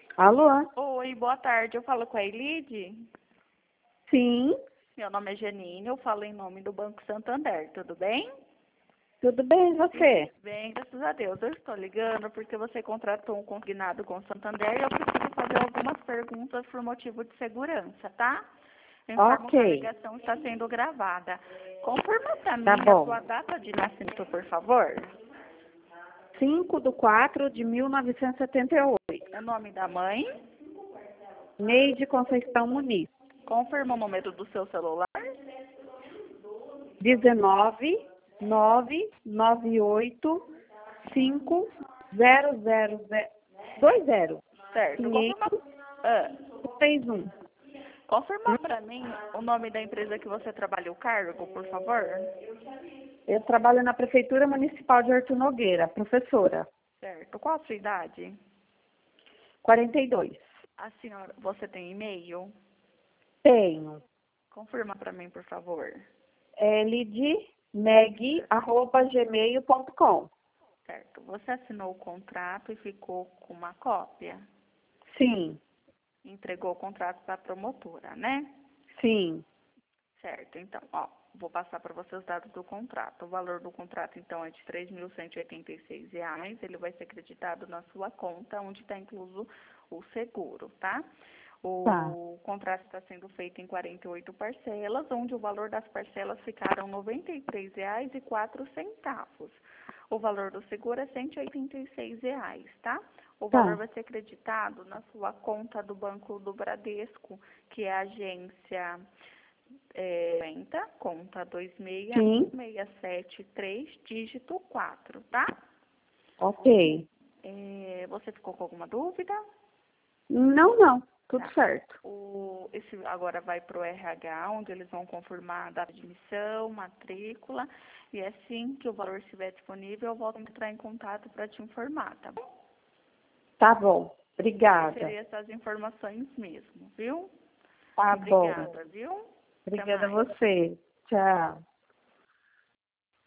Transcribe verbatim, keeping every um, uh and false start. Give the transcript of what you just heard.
Alô? Oi, boa tarde. Eu falo com a Elide. Sim, Meu nome é Janine, eu falo em nome do Banco Santander, tudo bem? tudo bem, e você? Bem, graças a Deus. Eu estou ligando porque você contratou um consignado com o Santander e eu preciso fazer algumas perguntas por motivo de segurança, tá? Eu informo que a Ok, ligação está sendo gravada. Confirma para tá mim a bom. sua data de nascimento, por favor. cinco de quatro de mil novecentos e setenta e oito. O nome da mãe. Neide Conceição Muniz. Confirma o número do seu celular. dezenove, nove nove oito, cinco, zero zero zero, dois zero, Certo. Confirma. quinhentos, Ah. seis um. Confirma para mim o nome da empresa que você trabalha, o cargo, por favor. Eu trabalho na Prefeitura Municipal de Artur Nogueira, professora. Certo. Qual a sua idade? quarenta e dois. A senhora, você tem e-mail? Tenho. Confirma para mim, por favor. ldmeg arroba gmail ponto com. Certo. Você assinou o contrato e ficou com uma cópia? Sim, Entregou o contrato para a promotora, né? sim. Certo. Então, ó, vou passar para você os dados do contrato. O valor do contrato, então, é de três mil cento e oitenta e seis reais. Ele vai ser acreditado na sua conta, onde está incluso o seguro, tá? Tá. O contrato está sendo feito em quarenta e oito parcelas, onde o valor das parcelas ficaram R$ noventa e três reais e quatro centavos. O valor do seguro é cento e oitenta e seis reais, tá? O valor Tá. vai ser acreditado na sua conta do Banco do Bradesco, que é a agência é, conta dois seis Sim. seis sete três, dígito quatro, tá? Ok. É, você ficou com alguma dúvida? Não, não. Tudo Tá. certo. O, esse agora vai para o R H, onde eles vão confirmar a data de emissão, matrícula, e assim que o valor estiver disponível, eu volto a entrar em contato para te informar, tá bom? Tá bom. Aí Obrigada. seria essas informações mesmo, viu? Tá bom. Obrigada, viu? Até Obrigada a mais. você. Tchau.